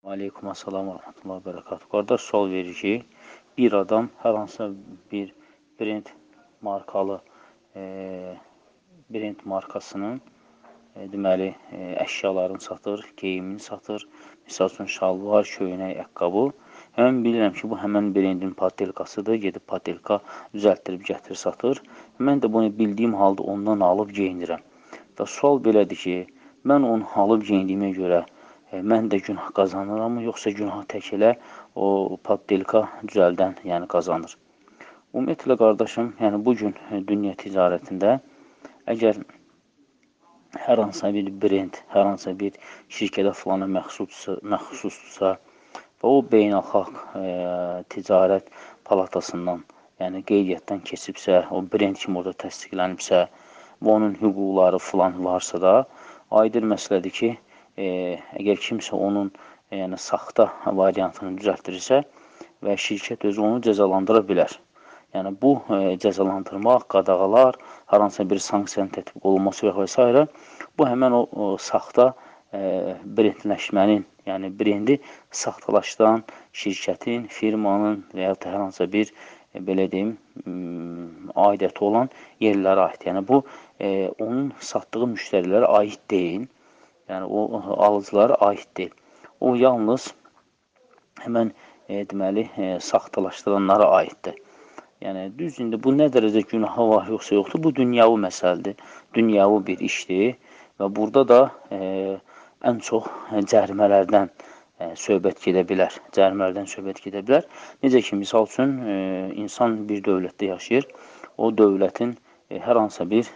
Aleykum assalam və rəhmətullah bərəkatuhu. Qardaş sual verir ki, bir adam hər hansısa bir brend markalı brend markasının deməli əşyalarını satır, geyimini satır. Misal üçün şalvar, köynək, ayaqqabı. Həmən bilirəm ki, bu həmən brendin patelkasıdır. Gedib patelka düzəltdirib gətirir, satır. Mən də bunu bildiyim halda ondan alıb geyinirəm. Və sual belədir ki, mən onu alıb geyindiyimə görə mən də günah qazanıram, yoxsa günah tək elə o patelka düzəldən, yəni qazanır. Ümumiyyətlə, qardaşım, yəni bugün dünya ticarətində əgər hər hansısa bir brend, hər hansısa bir şirkətə filana məxsusdursa və o beynəlxalq ticarət palatasından, yəni qeydiyyatdan keçibsə, o brend kimi orada təsdiqlənibsə və onun hüquqları filan varsa da, aydın məsələdir ki, əgər kimsə onun yəni saxta variantını düzəltdirirsə və şirkət özü onu cəzalandıra bilər. Yəni bu cəzalandırmaq, qadağalar, hər hansısa bir sanksiyanın tətbiq olunması və s. bu həmən o saxta brendləşmənin, yəni brendi saxtalaşdıran şirkətin, firmanın və ya hər hansısa bir belə deyim, aidiyyəti olan yerlərə aid. Yəni bu onun satdığı müştərilərə aid deyil. Yəni, o alıcılara aid deyil. O, yalnız həmən deməli, saxtalaşdıranlara aiddir. Yəni, düz indi bu nə dərəcə günahı var, yoxsa yoxdur, bu dünyavi məsələdir, dünyavi bir işdir və burada da ən çox cərimələrdən söhbət gedə bilər. Cərimələrdən söhbət gedə bilər. Necə ki, misal üçün, insan bir dövlətdə yaşayır, o dövlətin hər hansısa bir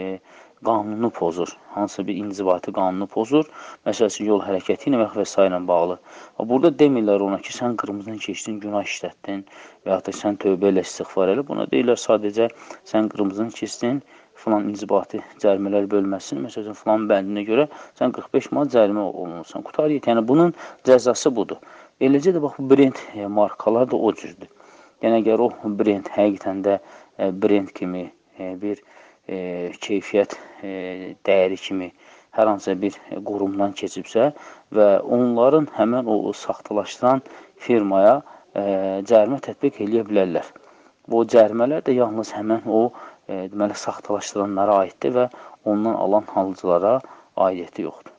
qanunu pozur, hansısa bir inzibati qanunu pozur, məsələsi yol hərəkəti ilə və s. ilə bağlı. Burada demirlər ona ki, sən qırmızını keçdin, günah işlətdin və ya da sən tövbə ilə istiğfar elə. Buna deyirlər sadəcə sən qırmızını keçdin, filan inzibati cərimələr bölməsin, məsələn, filan bəndinə görə sən 45 manat cərimə olunursan. Qutar yet, yəni bunun cəzası budur. Eləcə də bax, bu brend markalar da o cürdür. Yəni, əgər o brend həqiqətən də brend kimi bir keyfiyyət dəyəri kimi hər hansısa bir qurumdan keçibsə və onların həmən o saxtalaşdıran firmaya cərimə tətbiq edə bilərlər. Bu cərimələr də yalnız həmən o deməli, saxtalaşdıranlara aiddir və ondan alan alıcılara aidiyyəti yoxdur.